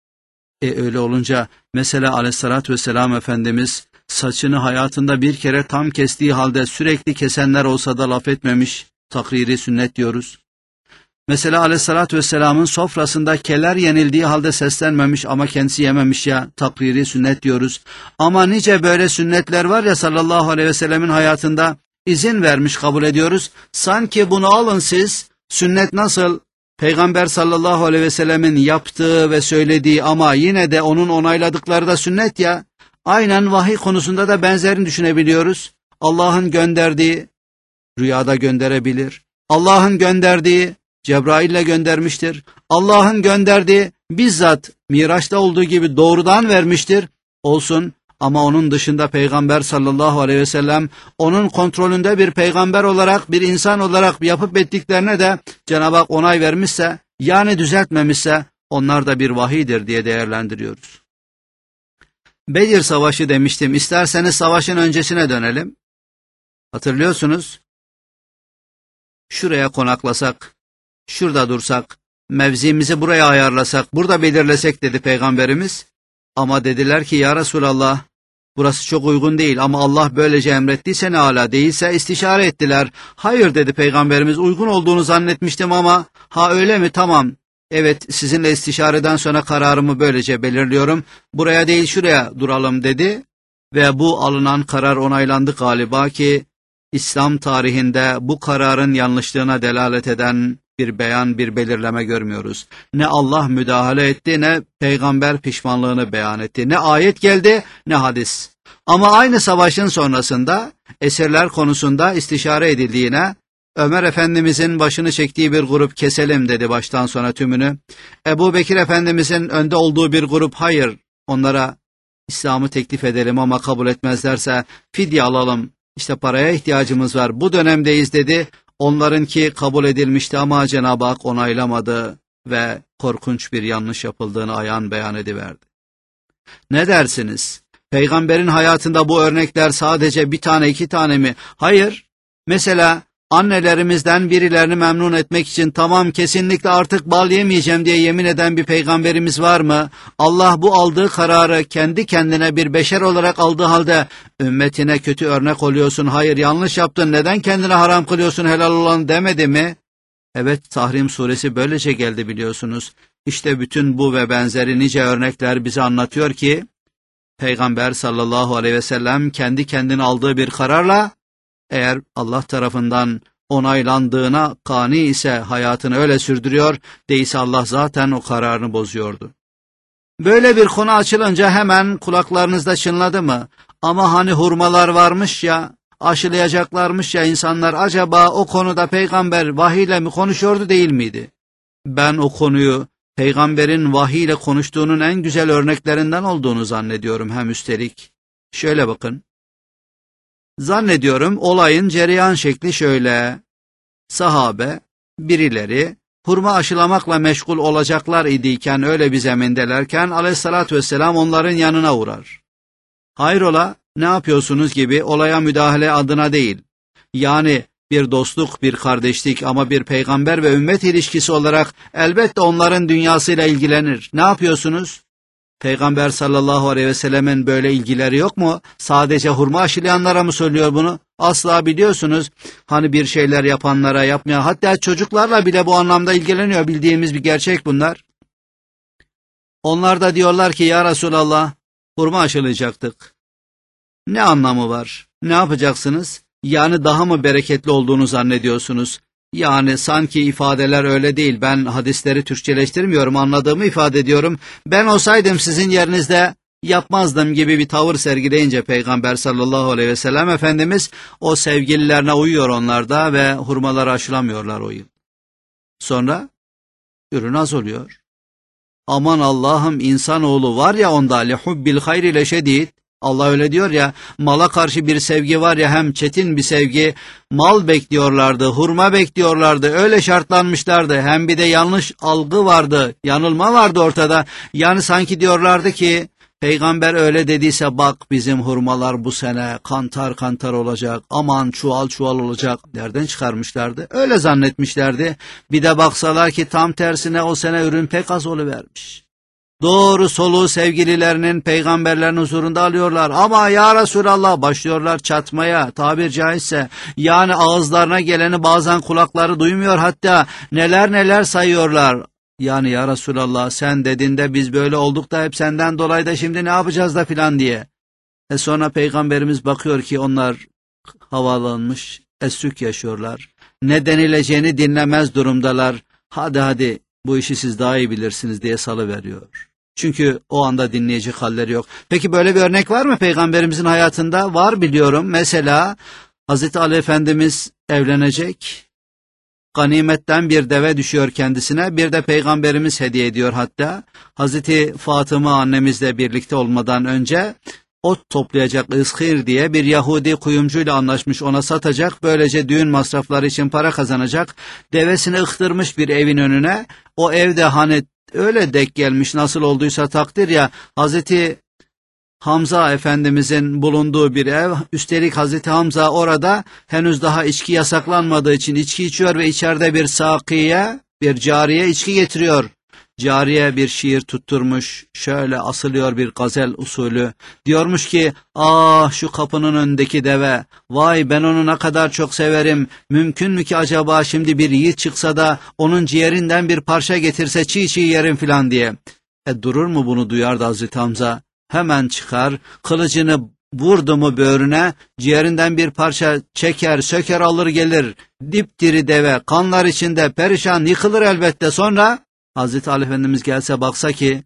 Öyle olunca mesela aleyhissalatü vesselam Efendimiz saçını hayatında bir kere tam kestiği halde sürekli kesenler olsa da laf etmemiş, takriri sünnet diyoruz. Mesela aleyhissalatü vesselamın sofrasında keler yenildiği halde seslenmemiş ama kendisi yememiş ya, takriri sünnet diyoruz. Ama nice böyle sünnetler var ya sallallahu aleyhi ve sellemin hayatında, izin vermiş, kabul ediyoruz. Sanki bunu alın siz, sünnet nasıl? Peygamber sallallahu aleyhi ve sellemin yaptığı ve söylediği ama yine de onun onayladıkları da sünnet ya. Aynen vahiy konusunda da benzerini düşünebiliyoruz. Allah'ın gönderdiği rüyada gönderebilir. Allah'ın gönderdiği Cebrail'le göndermiştir. Allah'ın gönderdiği bizzat Miraç'ta olduğu gibi doğrudan vermiştir. Olsun ama onun dışında Peygamber sallallahu aleyhi ve sellem onun kontrolünde bir peygamber olarak, bir insan olarak yapıp ettiklerine de Cenab-ı Hak onay vermişse, yani düzeltmemişse, onlar da bir vahiydir diye değerlendiriyoruz. Bedir Savaşı demiştim. İsterseniz savaşın öncesine dönelim. Hatırlıyorsunuz. Şuraya konaklasak, şurada dursak, mevzimizi buraya ayarlasak, burada belirlesek dedi Peygamberimiz. Ama dediler ki ya Resulallah, burası çok uygun değil ama Allah böylece emrettiyse ne âlâ, değilse istişare ettiler. Hayır dedi Peygamberimiz, uygun olduğunu zannetmiştim ama öyle mi, tamam. Evet, sizinle istişareden sonra kararımı böylece belirliyorum. Buraya değil şuraya duralım dedi ve bu alınan karar onaylandı galiba ki İslam tarihinde bu kararın yanlışlığına delalet eden bir beyan, bir belirleme görmüyoruz. Ne Allah müdahale etti, ne peygamber pişmanlığını beyan etti. Ne ayet geldi, ne hadis. Ama aynı savaşın sonrasında esirler konusunda istişare edildiğine, Ömer Efendimizin başını çektiği bir grup keselim dedi baştan sona tümünü. Ebu Bekir Efendimizin önde olduğu bir grup hayır, onlara İslam'ı teklif edelim ama kabul etmezlerse fidye alalım. İşte paraya ihtiyacımız var, bu dönemdeyiz dedi. Onlarınki kabul edilmişti ama Cenab-ı Hak onaylamadı ve korkunç bir yanlış yapıldığını ayan beyan ediverdi. Ne dersiniz? Peygamberin hayatında bu örnekler sadece bir tane iki tane mi? Hayır. Mesela annelerimizden birilerini memnun etmek için tamam kesinlikle artık bal yemeyeceğim diye yemin eden bir peygamberimiz var mı? Allah bu aldığı kararı kendi kendine bir beşer olarak aldığı halde ümmetine kötü örnek oluyorsun, hayır yanlış yaptın, neden kendine haram kılıyorsun helal olan demedi mi? Evet, Tahrim suresi böylece geldi biliyorsunuz. İşte bütün bu ve benzeri nice örnekler bize anlatıyor ki Peygamber sallallahu aleyhi ve sellem kendi kendine aldığı bir kararla, eğer Allah tarafından onaylandığına kani ise hayatını öyle sürdürüyor, değilse Allah zaten o kararını bozuyordu. Böyle bir konu açılınca hemen kulaklarınızda çınladı mı? Ama hani hurmalar varmış ya, aşılayacaklarmış ya insanlar, acaba o konuda peygamber vahiyle mi konuşuyordu değil miydi? Ben o konuyu peygamberin vahiyle konuştuğunun en güzel örneklerinden olduğunu zannediyorum hem üstelik. Şöyle bakın. Zannediyorum olayın cereyan şekli şöyle. Sahabe, birileri hurma aşılamakla meşgul olacaklar idiyken, öyle bir zemindelerken aleyhissalatü vesselam onların yanına uğrar. Hayrola, ne yapıyorsunuz gibi olaya müdahale adına değil. Yani bir dostluk, bir kardeşlik ama bir peygamber ve ümmet ilişkisi olarak elbette onların dünyasıyla ilgilenir. Ne yapıyorsunuz? Peygamber sallallahu aleyhi ve sellemin böyle ilgileri yok mu? Sadece hurma aşılayanlara mı söylüyor bunu? Asla, biliyorsunuz. Hani bir şeyler yapanlara, yapmayan, hatta çocuklarla bile bu anlamda ilgileniyor. Bildiğimiz bir gerçek bunlar. Onlar da diyorlar ki ya Resulallah, hurma aşılayacaktık. Ne anlamı var? Ne yapacaksınız? Yani daha mı bereketli olduğunu zannediyorsunuz? Yani sanki ifadeler öyle değil. Ben hadisleri Türkçeleştirmiyorum, anladığımı ifade ediyorum. Ben olsaydım sizin yerinizde yapmazdım gibi bir tavır sergileyince Peygamber sallallahu aleyhi ve sellem Efendimiz o sevgililerine uyuyor onlar da ve hurmaları aşılamıyorlar o yıl. Sonra ürün az oluyor. Aman Allah'ım, insanoğlu var ya onda lihubbil hayri leşedid. Allah öyle diyor ya, mala karşı bir sevgi var ya, hem çetin bir sevgi. Mal bekliyorlardı, hurma bekliyorlardı, öyle şartlanmışlardı. Hem bir de yanlış algı vardı, yanılma vardı ortada. Yani sanki diyorlardı ki, Peygamber öyle dediyse bak bizim hurmalar bu sene kantar kantar olacak, aman çuval çuval olacak. Nereden çıkarmışlardı? Öyle zannetmişlerdi. Bir de baksalar ki tam tersine o sene ürün pek az oluvermiş. Doğru soluğu sevgililerinin, peygamberlerin huzurunda alıyorlar. Ama ya Resulallah başlıyorlar çatmaya, tabir caizse. Yani ağızlarına geleni bazen kulakları duymuyor, hatta neler neler sayıyorlar. Yani ya Resulallah sen dediğinde biz böyle olduk da hep senden dolayı da şimdi ne yapacağız da filan diye. Sonra Peygamberimiz bakıyor ki onlar havalanmış, esrük yaşıyorlar. Ne denileceğini dinlemez durumdalar. Hadi bu işi siz daha iyi bilirsiniz diye salıveriyor. Çünkü o anda dinleyecek halleri yok. Peki böyle bir örnek var mı Peygamberimizin hayatında? Var, biliyorum. Mesela Hazreti Ali Efendimiz evlenecek. Ganimetten bir deve düşüyor kendisine. Bir de Peygamberimiz hediye ediyor hatta. Hazreti Fatıma annemizle birlikte olmadan önce ot toplayacak ızhir diye bir Yahudi kuyumcuyla anlaşmış, ona satacak. Böylece düğün masrafları için para kazanacak. Devesini ıhtırmış bir evin önüne. O evde hani öyle denk gelmiş, nasıl olduysa takdir ya, Hazreti Hamza Efendimizin bulunduğu bir ev. Üstelik Hazreti Hamza orada henüz daha içki yasaklanmadığı için içki içiyor ve içeride bir sakiye, bir cariye içki getiriyor. Cariye bir şiir tutturmuş, şöyle asılıyor bir gazel usulü. Diyormuş ki, ah şu kapının önündeki deve, vay ben onu ne kadar çok severim. Mümkün mü ki acaba şimdi bir yiğit çıksa da onun ciğerinden bir parça getirse çiğ çiğ yerim filan diye. Durur mu bunu duyardı Hazreti Hamza? Hemen çıkar, kılıcını vurdu mu böğrüne, ciğerinden bir parça çeker, söker alır gelir. Dipdiri deve, kanlar içinde, perişan, yıkılır elbette. Sonra Hazreti Ali Efendimiz gelse baksa ki,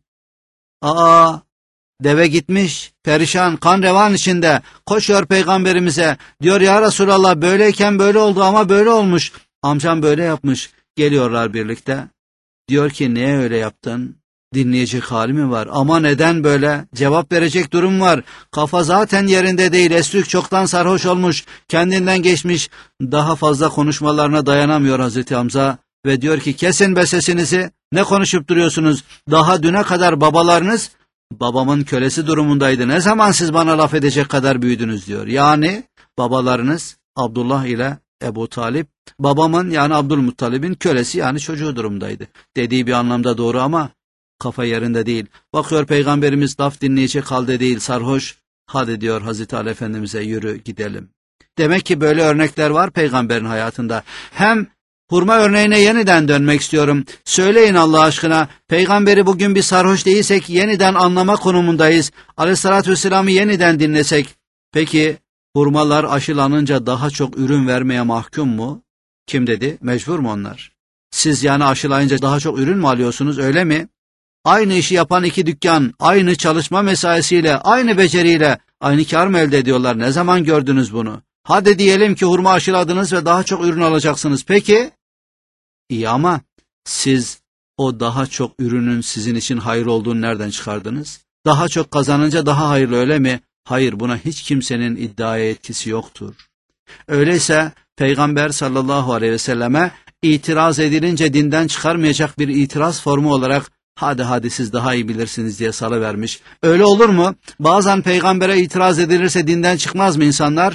aa deve gitmiş, perişan, kan revan içinde, koşuyor Peygamberimize. Diyor ya Resulallah böyleyken böyle oldu ama böyle olmuş. Amcam böyle yapmış. Geliyorlar birlikte. Diyor ki niye öyle yaptın? Dinleyecek hali mi var? Ama neden böyle? Cevap verecek durum var. Kafa zaten yerinde değil. Esrük çoktan sarhoş olmuş. Kendinden geçmiş. Daha fazla konuşmalarına dayanamıyor Hazreti Hamza. Ve diyor ki kesin be sesinizi. Ne konuşup duruyorsunuz? Daha düne kadar babalarınız babamın kölesi durumundaydı. Ne zaman siz bana laf edecek kadar büyüdünüz diyor. Yani babalarınız Abdullah ile Ebu Talip babamın yani Abdülmuttalib'in kölesi yani çocuğu durumdaydı. Dediği bir anlamda doğru ama kafa yerinde değil. Bakıyor Peygamberimiz laf dinleyecek halde değil, sarhoş. Hadi diyor Hazreti Ali Efendimiz'e, yürü gidelim. Demek ki böyle örnekler var Peygamberin hayatında. Hem hurma örneğine yeniden dönmek istiyorum. Söyleyin Allah aşkına, Peygamberi bugün bir sarhoş değilsek yeniden anlama konumundayız. Aleyhissalatü vesselam'ı yeniden dinlesek. Peki hurmalar aşılanınca daha çok ürün vermeye mahkum mu? Kim dedi? Mecbur mu onlar? Siz yani aşılayınca daha çok ürün mü alıyorsunuz, öyle mi? Aynı işi yapan iki dükkan, aynı çalışma mesaisiyle, aynı beceriyle, aynı kar mı elde ediyorlar? Ne zaman gördünüz bunu? Hadi diyelim ki hurma aşıladınız ve daha çok ürün alacaksınız. Peki? İyi ama siz o daha çok ürünün sizin için hayır olduğunu nereden çıkardınız? Daha çok kazanınca daha hayırlı, öyle mi? Hayır, buna hiç kimsenin iddiaya etkisi yoktur. Öyleyse Peygamber sallallahu aleyhi ve selleme itiraz edilince dinden çıkarmayacak bir itiraz formu olarak hadi siz daha iyi bilirsiniz diye salıvermiş. Öyle olur mu? Bazen peygambere itiraz edilirse dinden çıkmaz mı insanlar?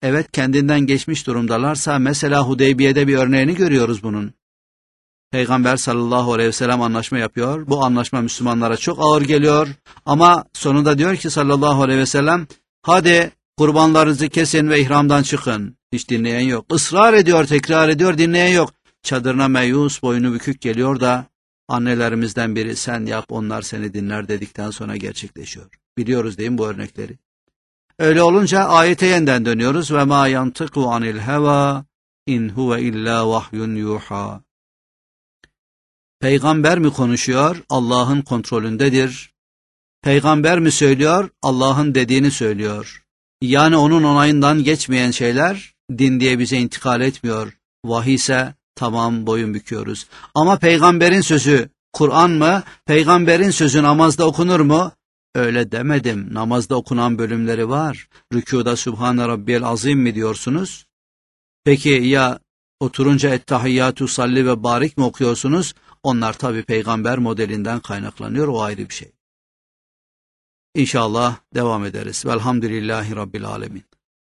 Evet, kendinden geçmiş durumdalarsa, mesela Hudeybiye'de bir örneğini görüyoruz bunun. Peygamber sallallahu aleyhi ve sellem anlaşma yapıyor. Bu anlaşma Müslümanlara çok ağır geliyor. Ama sonunda diyor ki sallallahu aleyhi ve sellem, hadi kurbanlarınızı kesin ve ihramdan çıkın. Hiç dinleyen yok. Israr ediyor, tekrar ediyor, dinleyen yok. Çadırına meyus, boynu bükük geliyor da annelerimizden biri, sen yap, onlar seni dinler dedikten sonra gerçekleşiyor. Biliyoruz değil mi bu örnekleri? Öyle olunca ayete yeniden dönüyoruz. Ve ma yantiku anil heva in huve illa vahyun yuha. Peygamber mi konuşuyor? Allah'ın kontrolündedir. Peygamber mi söylüyor? Allah'ın dediğini söylüyor. Yani onun onayından geçmeyen şeyler din diye bize intikal etmiyor. Vahiy ise tamam, boyun büküyoruz. Ama peygamberin sözü Kur'an mı? Peygamberin sözü namazda okunur mu? Öyle demedim. Namazda okunan bölümleri var. Rükûda Sübhane Rabbiyel Azim mi diyorsunuz? Peki ya oturunca Ettehiyyatü Salli ve Barik mi okuyorsunuz? Onlar tabi peygamber modelinden kaynaklanıyor, o ayrı bir şey. İnşallah devam ederiz. Velhamdülillahi Rabbil Alemin.